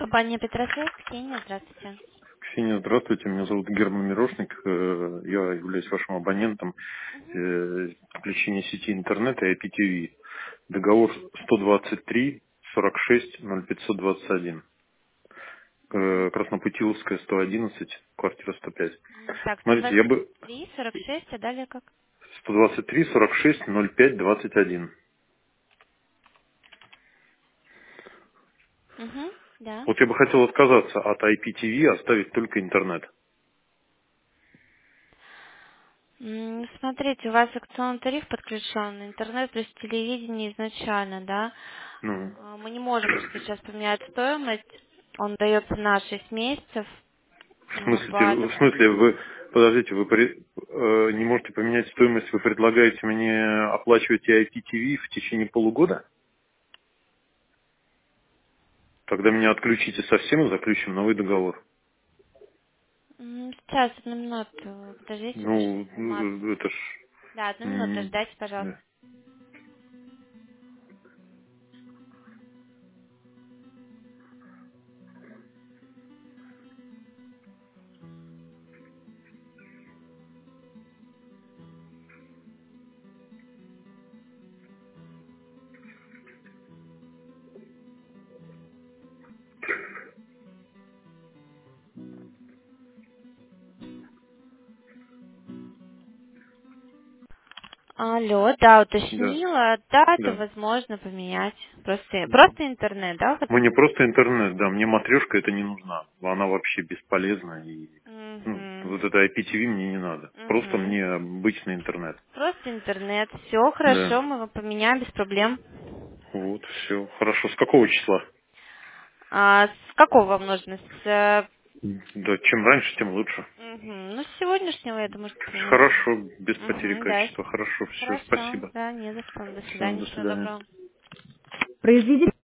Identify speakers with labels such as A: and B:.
A: Компания Петросвет, Ксения, здравствуйте.
B: Ксения, здравствуйте. Меня зовут Герман Мирошник. Я являюсь вашим абонентом подключения сети интернета и IPTV. Договор 123 46 0521. Краснопутиловская, 111, квартира 105.
A: Так,
B: Смотрите, я бы
A: 123, 46, а далее как?
B: 123 46 05 21.
A: Угу, да.
B: Вот я бы хотел отказаться от IPTV, оставить только интернет.
A: Смотрите, у вас акционный тариф подключен, интернет плюс телевидение изначально, да?
B: Ну,
A: Мы не можем сейчас поменять стоимость, он дается на 6 месяцев
B: в
A: по...
B: смысле, вы, подождите, не можете поменять стоимость, вы предлагаете мне оплачивать и IPTV в течение полугода? Тогда меня отключите совсем и заключим новый договор.
A: Сейчас, одну минуту, подождите, пришлю
B: Ну,
A: информацию.
B: это ж...
A: Да, одну минуту,
B: м,
A: ждайте, пожалуйста.
B: да.
A: Алло, да,
B: Да,
A: уточнила. Да, это
B: да.
A: возможно поменять. Просто интернет, да,
B: Мне
A: хотите?
B: просто интернет, да, мне матрешка это не нужна. Она вообще бесполезна. И,
A: Угу.
B: вот это IPTV мне не надо. Просто
A: Угу.
B: мне обычный интернет.
A: Просто интернет. Все
B: Да.
A: хорошо, мы его поменяем без проблем.
B: Вот, все. Хорошо. С какого числа?
A: А с какого вам нужно?
B: Да, чем раньше, тем лучше.
A: Ну, с сегодняшнего, я думаю, что поменяем.
B: Хорошо, без потери
A: Да.
B: качества. Хорошо, все,
A: Хорошо.
B: спасибо.
A: Да, не за что. До
B: Все,
A: свидания.
B: до
A: Всего
B: свидания.
A: доброго.
C: Произведите